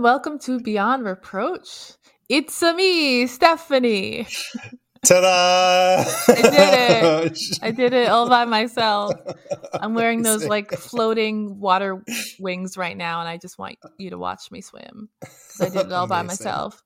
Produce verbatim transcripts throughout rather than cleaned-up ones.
and welcome to Beyond Reproach. It's a me, Stephanie. Ta-da! I did it. I did it all by myself. I'm wearing those like floating water wings right now, and I just want you to watch me swim because I did it all by myself.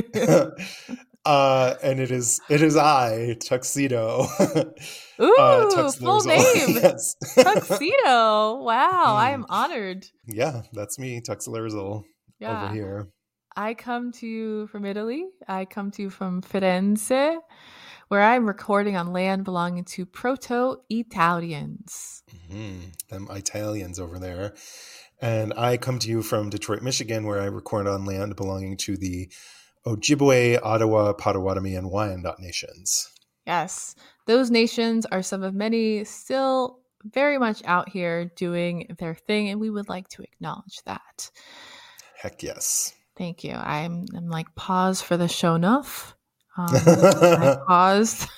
uh, and it is it is I, Tuxedo. Ooh, uh, full name. Yes. Tuxedo. Wow, Mm. I am honored. Yeah, that's me, Tuxedo Yeah. over here. I come to you from Italy. I come to you from Firenze, where I'm recording on land belonging to Proto-Italians. Mm-hmm. Them Italians over there. And I come to you from Detroit, Michigan, where I record on land belonging to the Ojibwe, Ottawa, Potawatomi, and Wyandot nations. Yes, those nations are some of many still very much out here doing their thing, and we would like to acknowledge that. Heck yes. Thank you. I'm I'm like pause for the show enough. Um, I paused.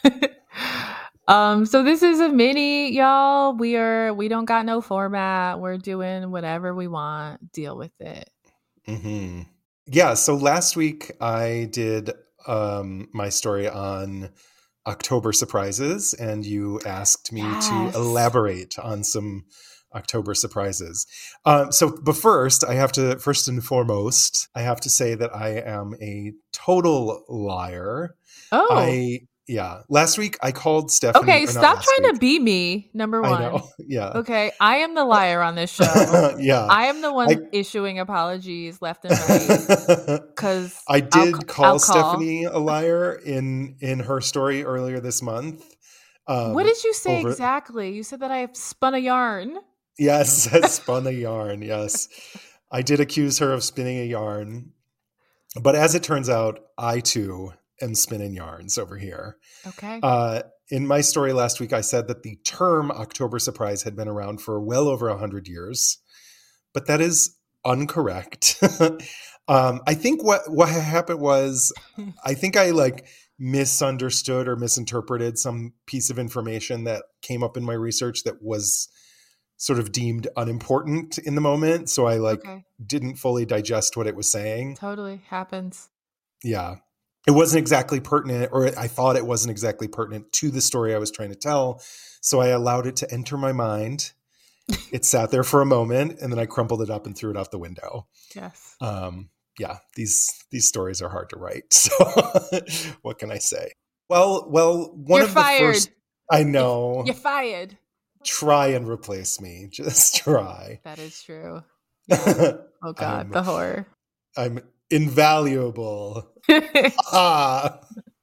um, so this is a mini, y'all. We are we don't got no format. We're doing whatever we want. Deal with it. Mm-hmm. Yeah. So last week I did um, my story on October surprises, and you asked me Yes. to elaborate on some October surprises. Um, so, but first, I have to, first and foremost, I have to say that I am a total liar. Oh. I, yeah. Last week I called Stephanie. Okay, stop trying week. to be me, number one. I know. Yeah. Okay, I am the liar on this show. Yeah. I am the one I, issuing apologies left and right. Because I did I'll, call I'll Stephanie a liar in, in her story earlier this month. Um, what did you say over... exactly? You said that I have spun a yarn. Yes, I spun a yarn. Yes. I did accuse her of spinning a yarn. But as it turns out, I too am spinning yarns over here. Okay. Uh, in my story last week, I said that the term October surprise had been around for well over one hundred years. But that is incorrect. um, I think what, what happened was, I think I like misunderstood or misinterpreted some piece of information that came up in my research that was sort of deemed unimportant in the moment. So I like okay. didn't fully digest what it was saying. Totally happens. Yeah. It wasn't exactly pertinent, or I thought it wasn't exactly pertinent to the story I was trying to tell. So I allowed it to enter my mind. It sat there for a moment, and then I crumpled it up and threw it out the window. Yes. Um, yeah, these these stories are hard to write. So what can I say? Well, well, one You're of fired. the first I know. You're, you're fired. Try and replace me. Just try. That is true. Yeah. Oh God, I'm, the horror. I'm invaluable. Ah,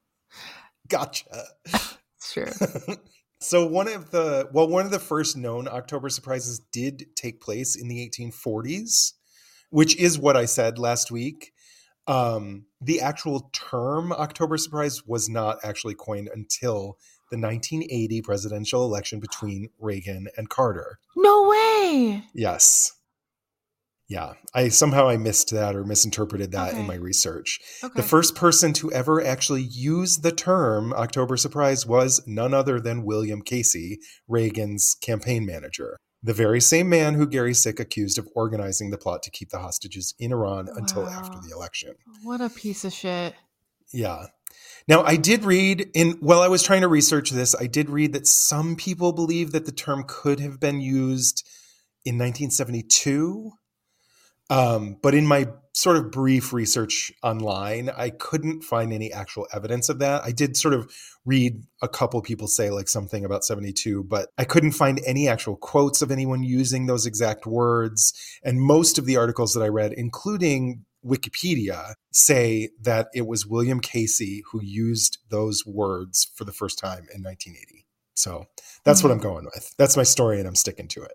gotcha. It's true. So one of the well, one of the first known October surprises did take place in the eighteen forties, which is what I said last week. Um, the actual term October surprise was not actually coined until the nineteen eighty presidential election between Reagan and Carter. No way. Yes. Yeah. I somehow I missed that or misinterpreted that okay. in my research. Okay. The first person to ever actually use the term October surprise was none other than William Casey, Reagan's campaign manager. The very same man who Gary Sick accused of organizing the plot to keep the hostages in Iran wow. until after the election. What a piece of shit. Yeah. Now, I did read in while I was trying to research this, I did read that some people believe that the term could have been used in nineteen seventy-two. Um, but in my sort of brief research online, I couldn't find any actual evidence of that. I did sort of read a couple people say like something about seventy-two, but I couldn't find any actual quotes of anyone using those exact words. And most of the articles that I read, including Wikipedia, say that it was William Casey who used those words for the first time in nineteen eighty. So that's mm-hmm. what I'm going with. That's my story, and I'm sticking to it.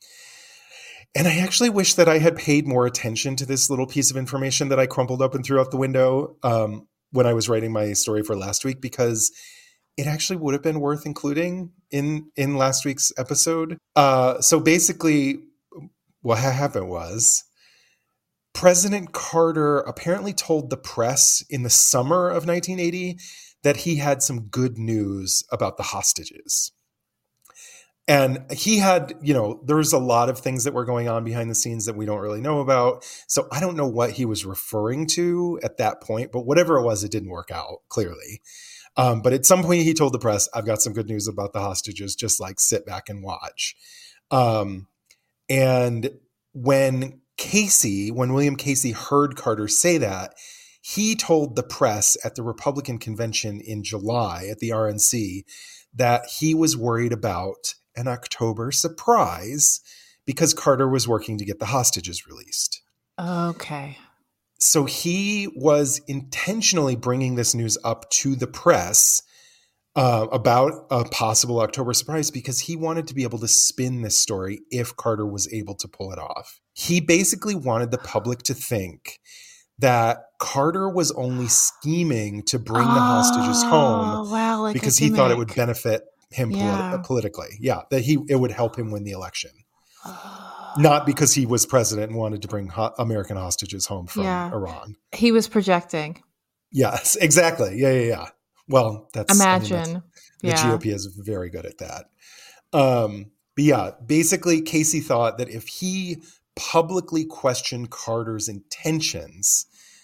And I actually wish that I had paid more attention to this little piece of information that I crumpled up and threw out the window um, when I was writing my story for last week, because it actually would have been worth including in, in last week's episode. Uh, so basically, what happened was President Carter apparently told the press in the summer of nineteen eighty that he had some good news about the hostages. And he had, you know, there's a lot of things that were going on behind the scenes that we don't really know about. So I don't know what he was referring to at that point, but whatever it was, it didn't work out, clearly. Um, but at some point he told the press, I've got some good news about the hostages, just like sit back and watch. Um, and when Casey, when William Casey heard Carter say that, he told the press at the Republican convention in July at the R N C that he was worried about an October surprise because Carter was working to get the hostages released. Okay. So he was intentionally bringing this news up to the press uh, about a possible October surprise because he wanted to be able to spin this story if Carter was able to pull it off. He basically wanted the public to think that Carter was only scheming to bring oh, the hostages home wow, like because he thought it would benefit him yeah. politi- politically. Yeah, that he it would help him win the election. Not because he was president and wanted to bring ho- American hostages home from yeah. Iran. He was projecting. Yes, exactly. Yeah, yeah, yeah. Well, that's imagine. I mean, that's, the yeah. G O P is very good at that. Um, but yeah, basically, Casey thought that if he publicly questioned Carter's intentions,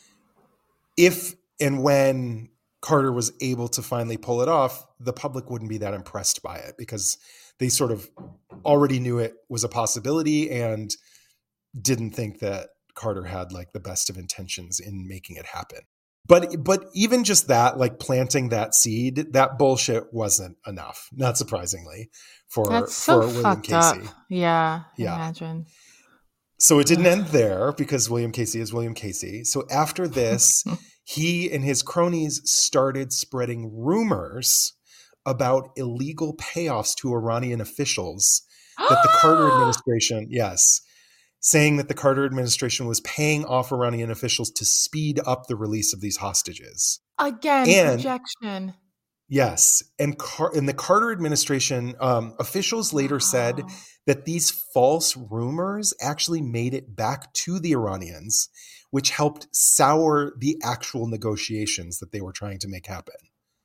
if and when Carter was able to finally pull it off, the public wouldn't be that impressed by it because they sort of already knew it was a possibility and didn't think that Carter had like the best of intentions in making it happen. But but even just that, like planting that seed, that bullshit wasn't enough, not surprisingly, for, That's so for William fucked Casey. Up. Yeah, yeah. Imagine. So it didn't end there because William Casey is William Casey. So after this, he and his cronies started spreading rumors about illegal payoffs to Iranian officials that the Carter administration, yes, saying that the Carter administration was paying off Iranian officials to speed up the release of these hostages. Again, and, projection. Yes. And, Car- and the Carter administration um, officials later wow. said that these false rumors actually made it back to the Iranians, which helped sour the actual negotiations that they were trying to make happen.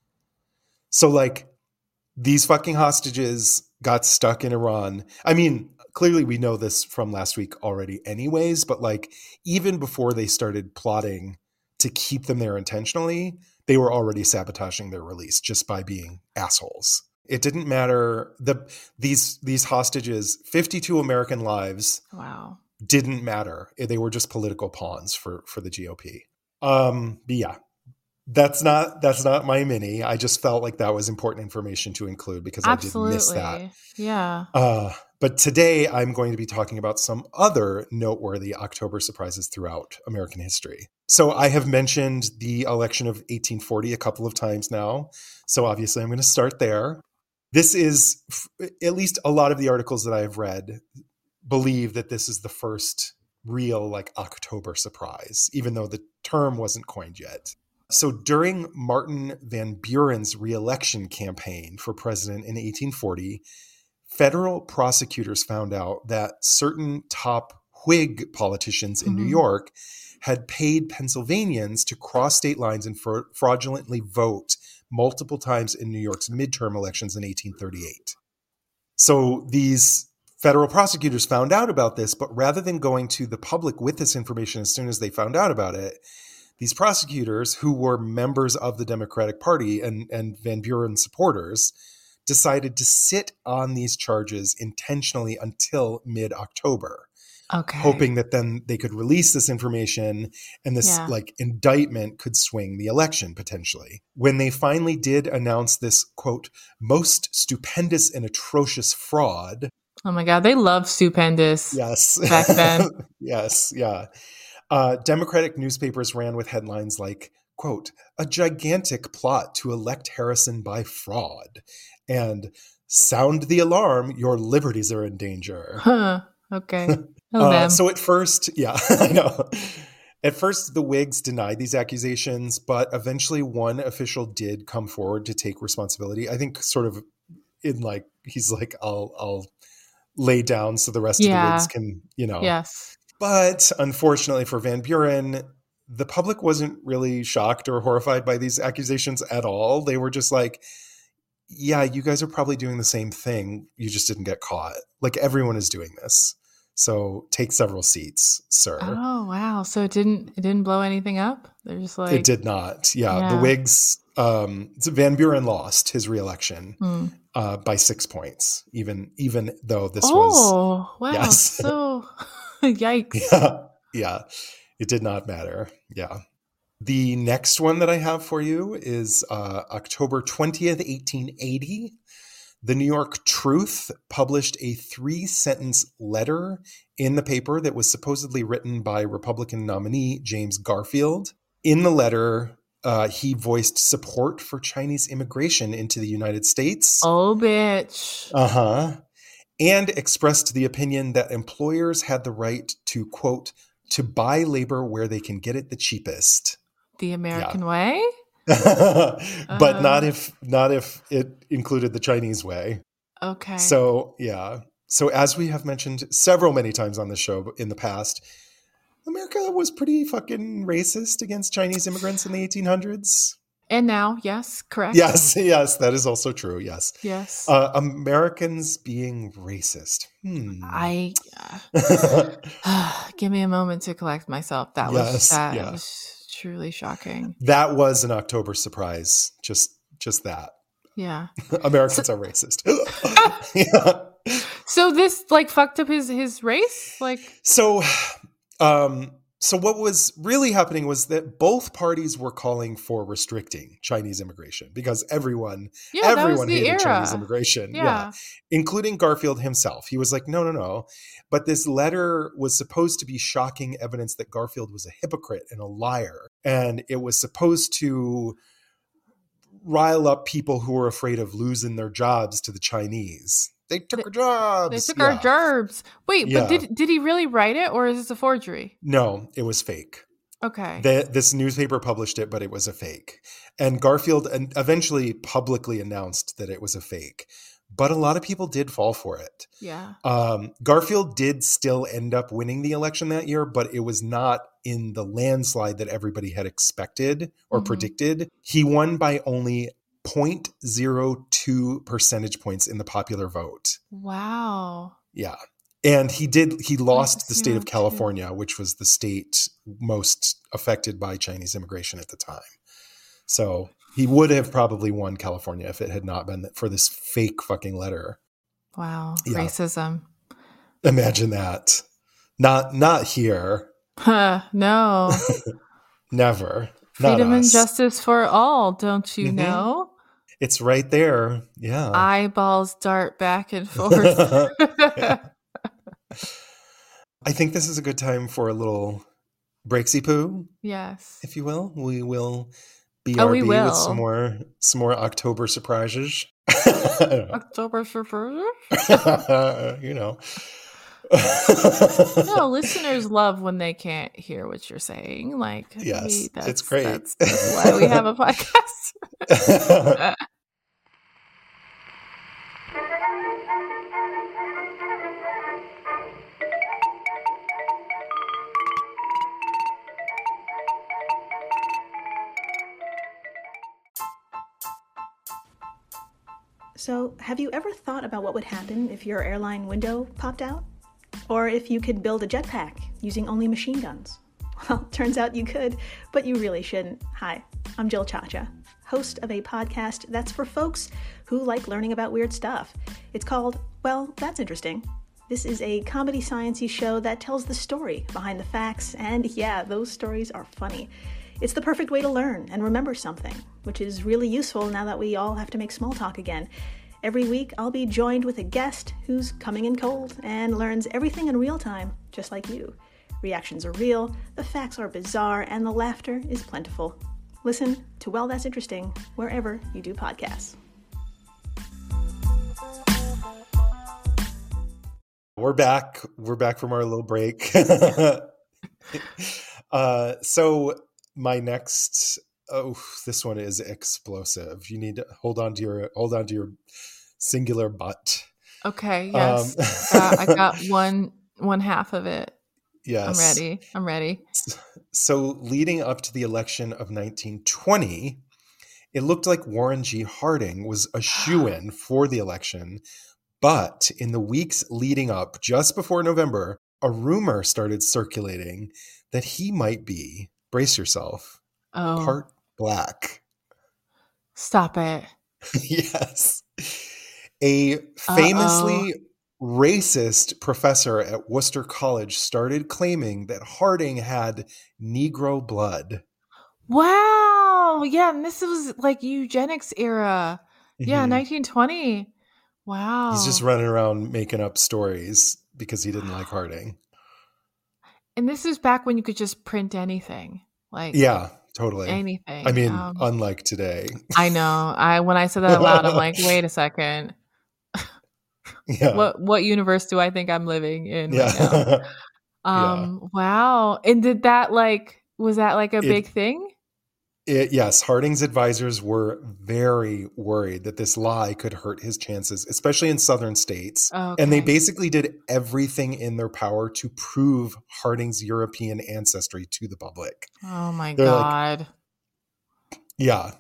So like these fucking hostages got stuck in Iran. I mean, clearly we know this from last week already anyways, but like even before they started plotting to keep them there intentionally, they were already sabotaging their release just by being assholes. It didn't matter. The these these hostages, fifty-two American lives, wow, didn't matter. They were just political pawns for for the G O P. Um, but yeah, that's not that's not my mini. I just felt like that was important information to include because Absolutely. I did miss that. Yeah. Uh, but today I'm going to be talking about some other noteworthy October surprises throughout American history. So I have mentioned the election of eighteen forty a couple of times now. So obviously I'm going to start there. This is, at least a lot of the articles that I have read believe that this is the first real like October surprise, even though the term wasn't coined yet. So during Martin Van Buren's reelection campaign for president in eighteen forty, federal prosecutors found out that certain top Whig politicians in mm-hmm. New York had paid Pennsylvanians to cross state lines and fra- fraudulently vote multiple times in New York's midterm elections in eighteen thirty-eight. So these federal prosecutors found out about this, but rather than going to the public with this information as soon as they found out about it, these prosecutors, who were members of the Democratic Party and, and Van Buren supporters, decided to sit on these charges intentionally until mid-October. Okay. Hoping that then they could release this information and this yeah. like indictment could swing the election potentially. When they finally did announce this, quote, most stupendous and atrocious fraud. Oh my God, they love stupendous. Yes. Back then. Yes. Yeah. Uh, Democratic newspapers ran with headlines like, quote, a gigantic plot to elect Harrison by fraud and sound the alarm, your liberties are in danger. Huh. Okay. Oh, uh, so at first, yeah, I know. At first, the Whigs denied these accusations, but eventually one official did come forward to take responsibility. I think sort of in like, he's like, I'll, I'll lay down so the rest yeah. of the Whigs can, you know. Yes. But unfortunately for Van Buren, the public wasn't really shocked or horrified by these accusations at all. They were just like, yeah, you guys are probably doing the same thing. You just didn't get caught. Like everyone is doing this. So take several seats, sir. Oh, wow. So it didn't it didn't blow anything up? They're just like It did not. Yeah. Yeah. The Whigs, um, Van Buren lost his reelection Hmm. uh, by six points, even even though this was Oh, wow. Yes. So yikes. yeah, yeah, it did not matter. Yeah. The next one that I have for you is uh, October twentieth, eighteen eighty. The New York Truth published a three-sentence letter in the paper that was supposedly written by Republican nominee James Garfield. In the letter, uh, he voiced support for Chinese immigration into the United States. Oh, bitch. Uh-huh. And expressed the opinion that employers had the right to, quote, to buy labor where they can get it the cheapest. The American way? but Uh. not if not if it included the Chinese way. Okay. So, yeah. So as we have mentioned several many times on the show in the past, America was pretty fucking racist against Chinese immigrants in the eighteen hundreds. And now, yes, correct. Yes, yes, that is also true. Yes. Yes. Uh, Americans being racist. Hmm. I uh, give me a moment to collect myself. That Yes, was that yeah. was truly shocking. That was an October surprise. Just just that. Yeah. Americans So- are racist. yeah. So this like fucked up his his race? Like So, um, so what was really happening was that both parties were calling for restricting Chinese immigration because everyone, yeah, that was everyone the hated era. Chinese immigration. Yeah. Yeah, including Garfield himself. He was like, no, no, no. But this letter was supposed to be shocking evidence that Garfield was a hypocrite and a liar, and it was supposed to rile up people who were afraid of losing their jobs to the Chinese. They took our jobs. They took Yeah. our gerbs. Wait, Yeah. but did did he really write it or is this a forgery? No, it was fake. Okay. The, this newspaper published it, but it was a fake. And Garfield and eventually publicly announced that it was a fake. But a lot of people did fall for it. yeah. Um, Garfield did still end up winning the election that year, but it was not in the landslide that everybody had expected or Mhm. predicted. He won by only zero point zero two percentage points in the popular vote. Wow. Yeah. And he did, he lost the state of zero two. California, which was the state most affected by Chinese immigration at the time. So he would have probably won California if it had not been for this fake fucking letter. Wow. Yeah. Racism. Imagine that. Not, not here. Huh, no. Never. Not Freedom and us. justice for all, don't you Mhm. know? It's right there. Yeah. Eyeballs dart back and forth. Yeah. I think this is a good time for a little breaksy poo, Yes. if you will. We will B Oh, R B we will. with some more some more October surprises. I don't October surprise? know. you know. No, listeners love when they can't hear what you're saying. Like, Yes, we- it's that's, great. That's, that's why we have a podcast. So, have you ever thought about what would happen if your airline window popped out? Or if you could build a jetpack using only machine guns? Well, turns out you could, but you really shouldn't. Hi, I'm Jill Chacha, host of a podcast that's for folks who like learning about weird stuff. It's called, Well, That's Interesting. This is a comedy science-y show that tells the story behind the facts, and yeah, those stories are funny. It's the perfect way to learn and remember something, which is really useful now that we all have to make small talk again. Every week, I'll be joined with a guest who's coming in cold and learns everything in real time, just like you. Reactions are real, the facts are bizarre, and the laughter is plentiful. Listen to Well, That's Interesting wherever you do podcasts. We're back. We're back from our little break. uh, so my next, oh, this one is explosive. You need to hold on to your hold on to your singular butt. Okay, yes. Um, uh, I got one one half of it. Yes, I'm ready. I'm ready. So leading up to the election of nineteen twenty, it looked like Warren G. Harding was a shoo-in for the election. But in the weeks leading up, just before November, a rumor started circulating that he might be, brace yourself, Oh, part black. stop it. Yes. A famously Uh-oh. racist professor at Worcester College started claiming that Harding had Negro blood. Wow. Yeah, and this was like eugenics era. Yeah, Mhm. nineteen twenty. Wow. He's just running around making up stories because he didn't like Harding. And this is back when you could just print anything. Like Yeah, totally. anything. I mean, Um, unlike today. I know. I when I said that out loud, I'm like, wait a second. Yeah. What what universe do I think I'm living in Yeah. right now? Um, Yeah. wow. And did that like was that like a It- big thing? It, yes, Harding's advisors were very worried that this lie could hurt his chances, especially in southern states. Okay. And they basically did everything in their power to prove Harding's European ancestry to the public. Oh my They're like- god. Yeah.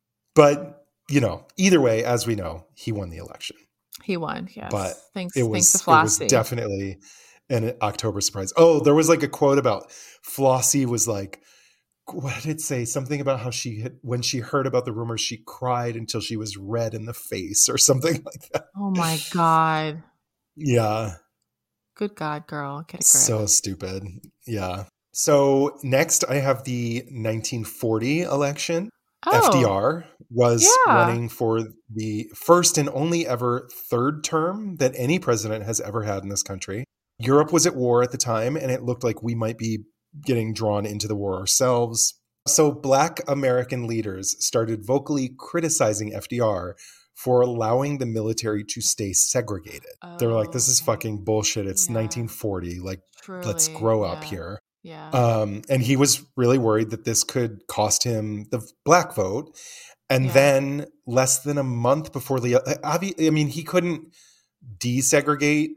But, you know, either way, as we know, he won the election. He won, yes. But thanks, It thanks was, to it was Flossie. definitely an October surprise. Oh, there was like a quote about Flossie was like, what did it say? Something about how she had, when she heard about the rumors, she cried until she was red in the face or something like that. Oh my god. Yeah. Good God, girl. Get a grip. So stupid. Yeah. So next I have the nineteen forty election. oh, F D R was Yeah. running for the first and only ever third term that any president has ever had in this country. Europe was at war at the time, and it looked like we might be getting drawn into the war ourselves. So Black American leaders started vocally criticizing F D R for allowing the military to stay segregated. They were like, this is Okay. fucking bullshit. It's Yeah. nineteen forty. Like, Truly, let's grow up yeah, here. Yeah. Um, and he was really worried that this could cost him the black vote. And Yeah. then less than a month before the, obvi- I mean, he couldn't desegregate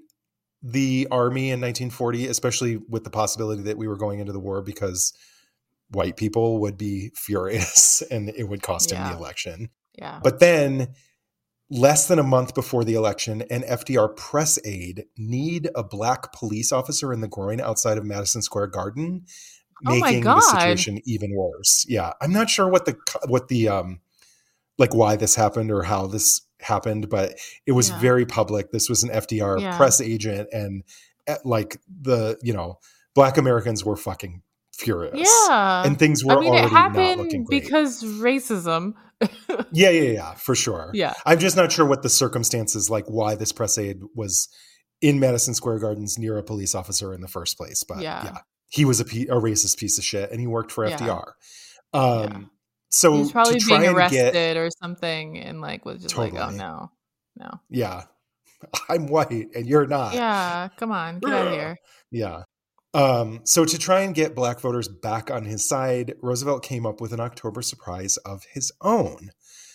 the army in nineteen forty, especially with the possibility that we were going into the war, because white people would be furious and it would cost him Yeah. the election. yeah. But then less than a month before the election, an F D R press aide kneed a black police officer in the groin outside of Madison Square Garden, Oh my making the God. situation even worse. Yeah. I'm not sure what the, what the, um, like why this happened or how this happened, but it was Yeah. very public. This was an F D R Yeah. press agent, and uh, like the, you know, Black Americans were fucking furious. Yeah. And things were I mean, already it not looking happened great. because racism. Yeah, yeah, yeah, for sure. Yeah. I'm just not sure what the circumstances, like why this press aide was in Madison Square Gardens near a police officer in the first place. But yeah, Yeah. he was a, pe- a racist piece of shit, and he worked for Yeah. F D R. Um, Yeah. So He was probably to try being and arrested get, or something and like was just like, oh Totally. no. No. yeah, I'm white and you're not. Yeah. Come on. Get out of here. Yeah. Um, so to try and get black voters back on his side, Roosevelt came up with an October surprise of his own.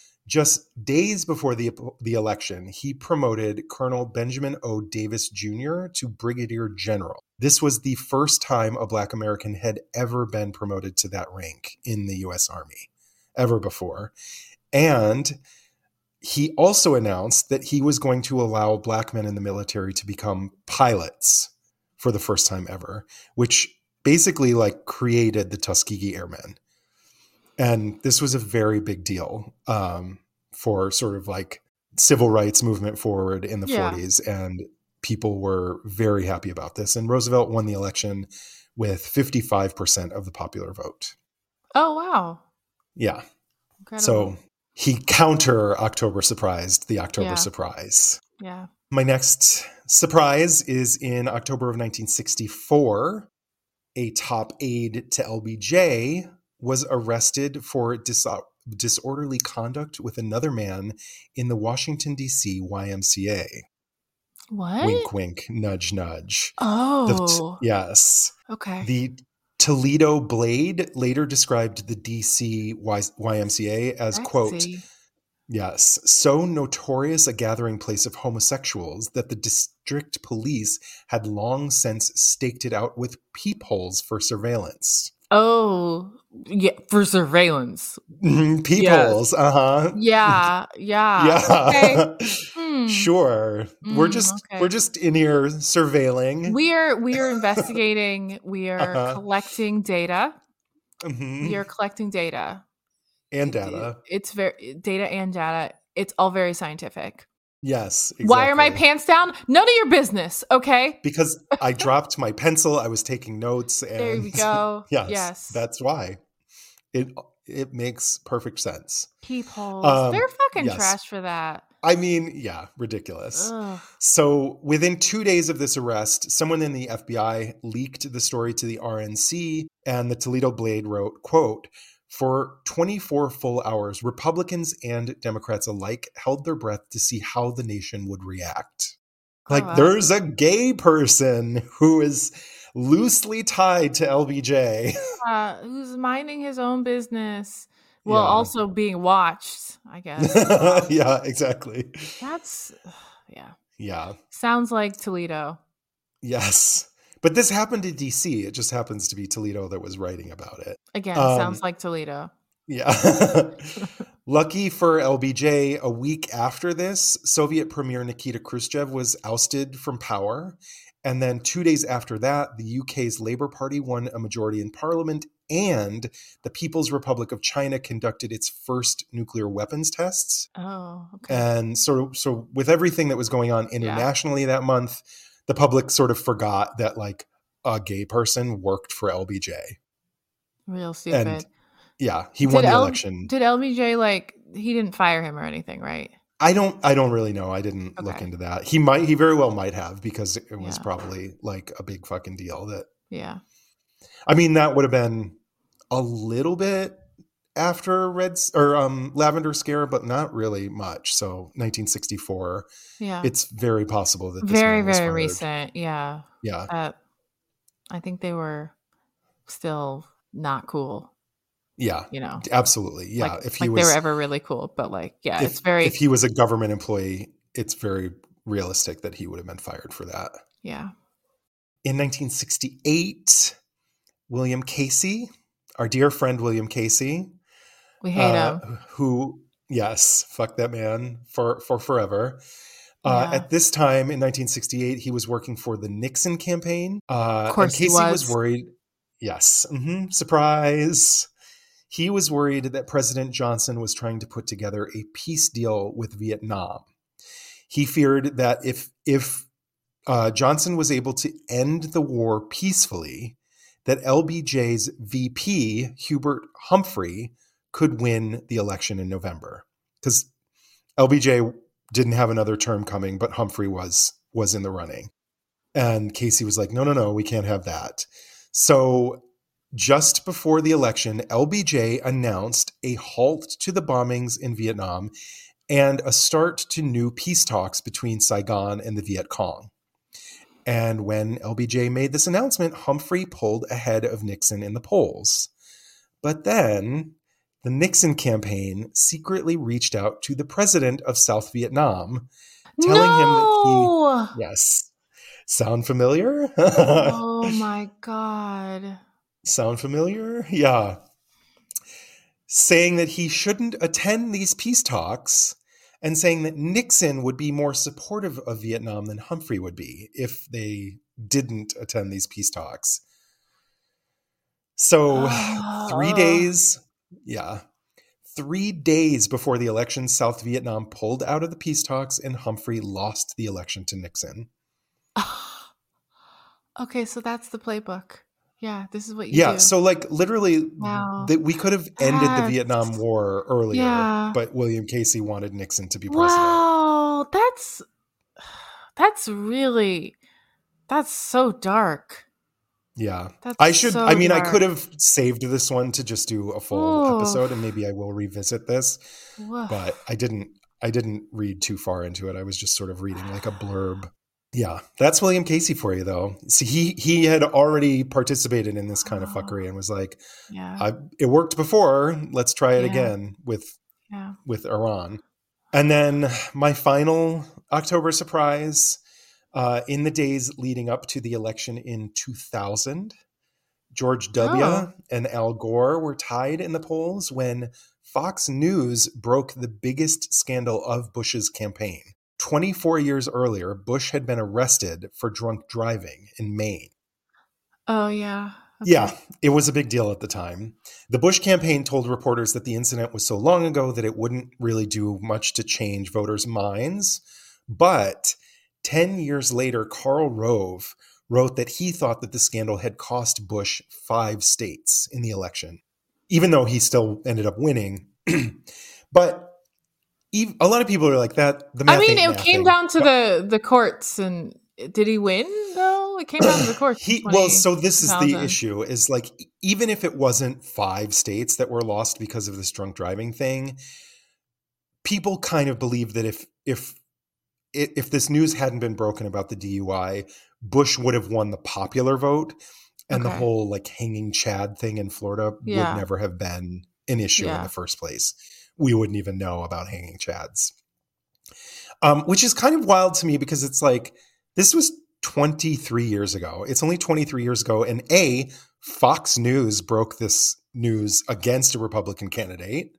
Just days before the, the election, he promoted Colonel Benjamin O. Davis Junior to Brigadier General. This was the first time a black American had ever been promoted to that rank in the U S Army, ever before. And he also announced that he was going to allow black men in the military to become pilots for the first time ever, which basically like created the Tuskegee Airmen. And this was a very big deal um, for sort of like civil rights movement forward in the Yeah. forties. And people were very happy about this. And Roosevelt won the election with fifty-five percent of the popular vote. Oh wow. Yeah. Incredible. So he counter October surprised the October Yeah. surprise. yeah. My next surprise is in October of nineteen sixty-four. A top aide to L B J was arrested for dis- disorderly conduct with another man in the Washington, D C Y M C A. What? Wink, wink, nudge, nudge. The Oh. t- yes. okay. The Toledo Blade later described the D C Y M C A as, quote, Sexy. yes, so notorious a gathering place of homosexuals that the district police had long since staked it out with peepholes for surveillance. Oh, yeah, for surveillance. Peoples, yes. uh-huh. Yeah, yeah. Yeah. Okay. Hmm. Sure. Mm, we're just okay. we're just in here surveilling. We are we are investigating. We are uh-huh. collecting data. Mm-hmm. We are collecting data. And data. It, it's very data and data. It's all very scientific. Yes, exactly. Why are my pants down? None of your business, okay? Because I dropped my pencil. I was taking notes. And there we go. yes, yes. That's why. It it makes perfect sense. Peepholes. Um, They're fucking yes. trash for that. I mean, yeah, ridiculous. Ugh. So within two days of this arrest, someone in the F B I leaked the story to the R N C, and the Toledo Blade wrote, quote, "For twenty-four full hours, Republicans and Democrats alike held their breath to see how the nation would react." Like, oh, wow. There's a gay person who is loosely tied to L B J. Uh, who's minding his own business. Well, yeah. Also being watched, I guess. Yeah, exactly. That's, yeah. Yeah. Sounds like Toledo. Yes. But this happened in D C. It just happens to be Toledo that was writing about it. Again, um, sounds like Toledo. Yeah. Lucky for L B J, a week after this, Soviet Premier Nikita Khrushchev was ousted from power. And then two days after that, the U K's Labour Party won a majority in parliament, and the People's Republic of China conducted its first nuclear weapons tests. Oh, okay. And so, so with everything that was going on internationally yeah. that month, the public sort of forgot that like a gay person worked for L B J. Real stupid. And yeah, he did won the L- election. Did L B J like, he didn't fire him or anything, right? I don't I don't really know. I didn't okay. look into that. He might he very well might have, because it was yeah. probably like a big fucking deal that Yeah. I mean, that would have been a little bit after Red or um Lavender Scare, but not really much. So nineteen sixty-four. Yeah. It's very possible that this very man was very fired. recent. Yeah. Yeah. Uh, I think they were still not cool. Yeah, you know, absolutely. Yeah, like, if he like was, they were ever really cool, but like, yeah, if, it's very. If he was a government employee, it's very realistic that he would have been fired for that. Yeah. In nineteen sixty-eight, William Casey, our dear friend William Casey, we hate uh, him. Who, yes, fuck that man for for forever. Uh, yeah. At this time in nineteen sixty-eight, he was working for the Nixon campaign. Uh, of course, and Casey he was. was worried. Yes, mm-hmm, surprise. He was worried that President Johnson was trying to put together a peace deal with Vietnam. He feared that if if uh, Johnson was able to end the war peacefully, that L B J's V P, Hubert Humphrey, could win the election in November. Because L B J didn't have another term coming, but Humphrey was was in the running. And Casey was like, no, no, no, we can't have that. So just before the election, L B J announced a halt to the bombings in Vietnam and a start to new peace talks between Saigon and the Viet Cong. And when L B J made this announcement, Humphrey pulled ahead of Nixon in the polls. But then the Nixon campaign secretly reached out to the president of South Vietnam, telling no! him that he... Yes. Sound familiar? Oh my God. Sound familiar? Yeah. Saying that he shouldn't attend these peace talks, and saying that Nixon would be more supportive of Vietnam than Humphrey would be if they didn't attend these peace talks. So oh. three days, yeah, three days before the election, South Vietnam pulled out of the peace talks and Humphrey lost the election to Nixon. Okay, so that's the playbook. Yeah, this is what you yeah, do. Yeah, so like literally wow. that we could have ended that's... the Vietnam War earlier, yeah. but William Casey wanted Nixon to be president. Wow, that's that's really that's so dark. Yeah. That's I should so I mean dark. I could have saved this one to just do a full Ooh. episode, and maybe I will revisit this. Woof. But I didn't I didn't read too far into it. I was just sort of reading like a blurb. Yeah, that's William Casey for you, though. See, he he had already participated in this kind of fuckery and was like, yeah. I, it worked before. Let's try it yeah. again with yeah. with Iran. And then my final October surprise, uh, in the days leading up to the election in two thousand, George W. Oh. and Al Gore were tied in the polls when Fox News broke the biggest scandal of Bush's campaign. twenty-four years earlier, Bush had been arrested for drunk driving in Maine. Oh, yeah. Okay. Yeah, it was a big deal at the time. The Bush campaign told reporters that the incident was so long ago that it wouldn't really do much to change voters' minds. But ten years later, Karl Rove wrote that he thought that the scandal had cost Bush five states in the election, even though he still ended up winning. But ev- a lot of people are like that. The math I mean, ain't it came mathing. down to the, the courts, and did he win, though? It came down to the courts. He, in well, so this is the twenty thousand. issue is like, even if it wasn't five states that were lost because of this drunk driving thing, people kind of believe that if, if, if this news hadn't been broken about the D U I, Bush would have won the popular vote, and Okay. the whole like hanging Chad thing in Florida Yeah. would never have been an issue Yeah. in the first place. We wouldn't even know about hanging Chads. Um, which is kind of wild to me because it's like, this was twenty-three years ago. It's only twenty-three years ago. And A, Fox News broke this news against a Republican candidate.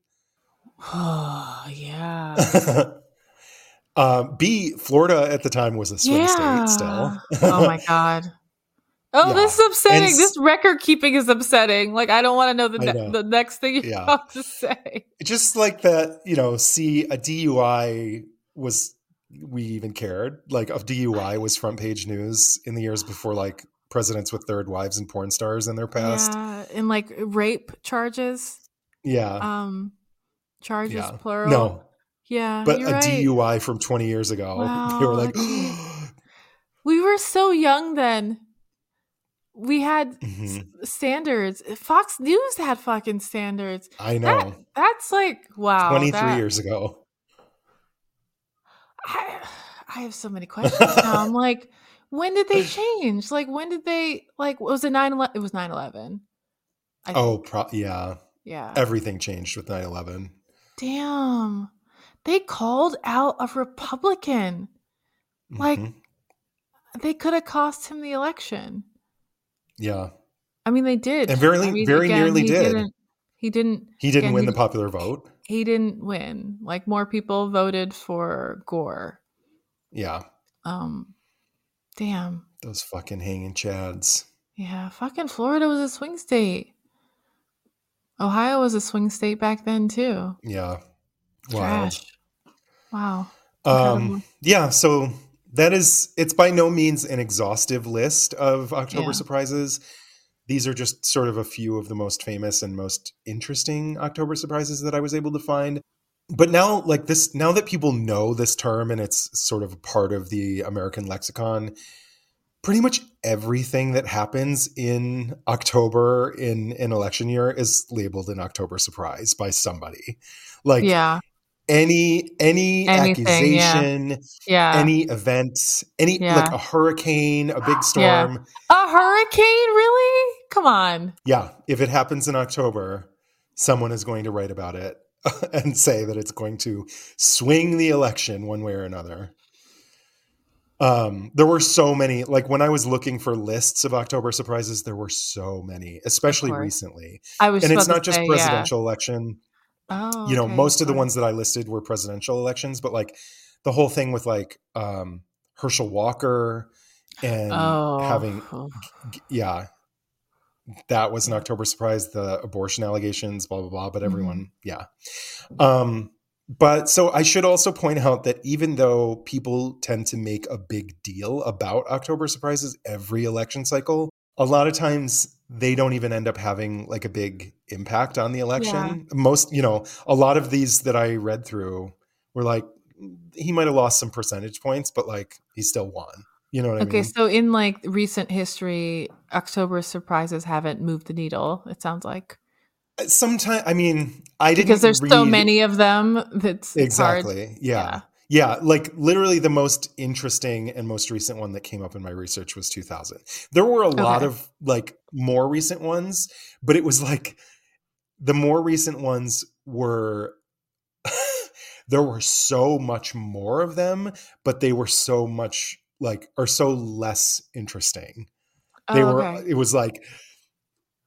Oh, yeah. uh, B, Florida at the time was a swing Yeah. state still. Oh, my God. Oh, Yeah. this is upsetting. And s- This record keeping is upsetting. Like, I don't want to know the I ne- know. the next thing you're Yeah. about to say. Just like that, you know, see, a D U I was, we even cared, like a D U I was front page news in the years before like presidents with third wives and porn stars in their past. Yeah, and like rape charges, Yeah. um, charges yeah. plural. No, Yeah, but you're a right. D U I from twenty years ago, they were Wow, like, I We were so young then. We had Mhm. s- standards. Fox News had fucking standards. I That know, that's like wow. twenty-three that- years ago. I, I have so many questions now. I'm like, when did they change? Like, when did they like? Was it nine eleven? It was nine eleven. I Oh, think. pro- yeah. Yeah. Everything changed with nine eleven. Damn. They called out a Republican. Like, Mhm. they could have cost him the election. Yeah. I mean, they did. And very- I mean, very nearly he did. Didn't, he didn't. He didn't again, win he the di- popular vote. He didn't win. Like, more people voted for Gore. Yeah. Um, damn. Those fucking hanging Chads. Yeah, fucking Florida was a swing state. Ohio was a swing state back then too. Yeah. Wild. Trash. Wow. Um, Incredible. yeah, so that is, it's by no means an exhaustive list of October Yeah. surprises. These are just sort of a few of the most famous and most interesting October surprises that I was able to find. But now, like this, now that people know this term and it's sort of a part of the American lexicon, pretty much everything that happens in October in an election year is labeled an October surprise by somebody. Like, Yeah. any any Anything, yeah. accusation, Yeah. any event, any Yeah. like a hurricane, a big Yeah. storm. A hurricane? Really? Come on. Yeah, if it happens in October, someone is going to write about it and say that it's going to swing the election one way or another. Um, there were so many, like when I was looking for lists of October surprises, there were so many, especially course. recently. I was And it's about not to just say, presidential election. Yeah. Oh, You know, okay. most of the Got it. ones that I listed were presidential elections, but like the whole thing with like um, Herschel Walker and Oh. having, Oh. g- yeah, that was an October surprise. The abortion allegations, blah blah blah. But everyone, yeah. Um, but so I should also point out that even though people tend to make a big deal about October surprises every election cycle, a lot of times they don't even end up having like a big impact on the election. Most, you know, a lot of these that I read through were like, he might have lost some percentage points, but like he still won. You know what Okay, I mean? so in like recent history, October surprises haven't moved the needle, it sounds like. Sometimes, I mean, I didn't Because there's so read- many of them that's it's hard. Exactly. Yeah. yeah. Like literally the most interesting and most recent one that came up in my research was two thousand. There were a lot Okay. of like more recent ones, but it was like the more recent ones were there were so much more of them, but they were so much like or so less interesting. They Oh, were okay. it was like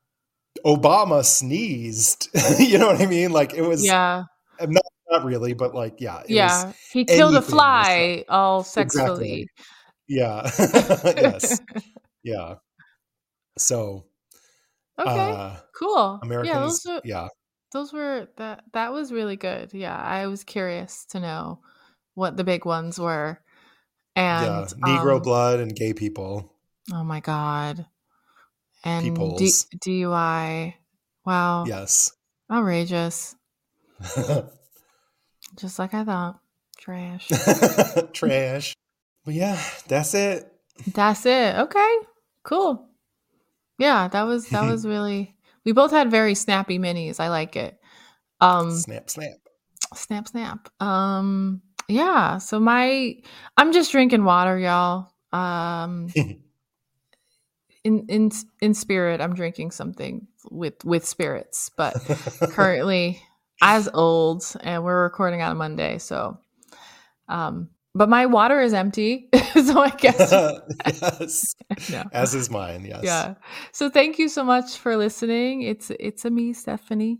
Obama sneezed. You know what I mean? Like it was, Yeah. not, not really, but like, yeah. It Yeah. was He killed a anything. fly all Exactly. sexually. Yeah. Yes. Yeah. So, Okay. uh, Cool. Yeah, Americans, those were yeah. those were that that was really good. Yeah, I was curious to know what the big ones were. And Yeah. Negro um blood and gay people. oh my god. And D- Peoples. DUI. Wow. Yes. Outrageous. Just like I thought. Trash. Trash. But yeah, that's it. That's it. Okay. Cool. Yeah, that was that was really we both had very snappy minis. I like it. Um Snap, snap. snap snap. Um yeah, so my I'm just drinking water, y'all. Um in in in spirit, I'm drinking something with with spirits, but currently as old, and we're recording on a Monday, so um but my water is empty, so I guess Yes. no. As is mine, yes. Yeah. So thank you so much for listening. It's it's a me, Stephanie.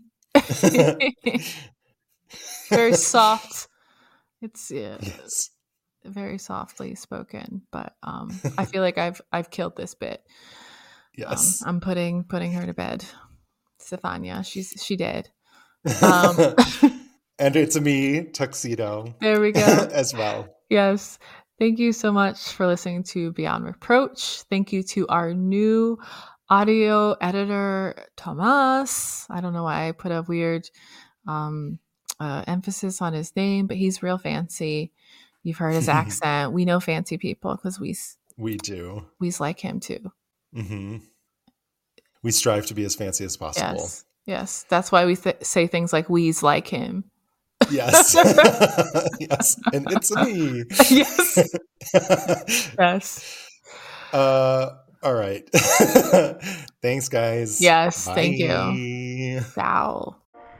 Very soft. It's yeah, Yes. very softly spoken, but um I feel like I've I've killed this bit. Yes. Um, I'm putting putting her to bed. Stefania, she's she did. Um And it's a me, Tuxedo. There we go. As well. Yes. Thank you so much for listening to Beyond Reproach. Thank you to our new audio editor, Thomas. I don't know why I put a weird um, uh, emphasis on his name, but he's real fancy. You've heard his accent. We know fancy people because we we do. We like him too. Mm-hmm. We strive to be as fancy as possible. Yes. Yes. That's why we th- say things like we's like him. Yes. Yes. And it's me. Yes. Yes. Uh, all right. Thanks, guys. Yes. Bye. Thank you. Ciao.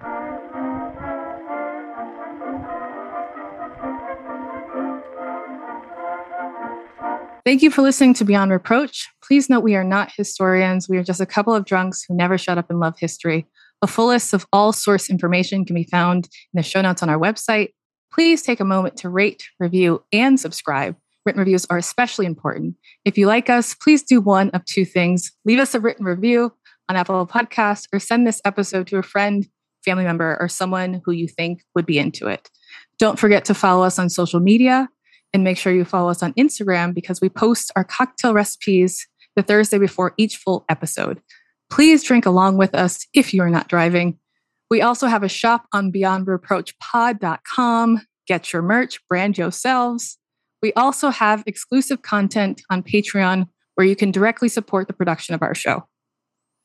Thank you for listening to Beyond Reproach. Please note we are not historians. We are just a couple of drunks who never shut up and love history. A full list of all source information can be found in the show notes on our website. Please take a moment to rate, review, and subscribe. Written reviews are especially important. If you like us, please do one of two things. Leave us a written review on Apple Podcasts or send this episode to a friend, family member, or someone who you think would be into it. Don't forget to follow us on social media and make sure you follow us on Instagram because we post our cocktail recipes the Thursday before each full episode. Please drink along with us if you are not driving. We also have a shop on beyond reproach pod dot com. Get your merch, brand yourselves. We also have exclusive content on Patreon where you can directly support the production of our show.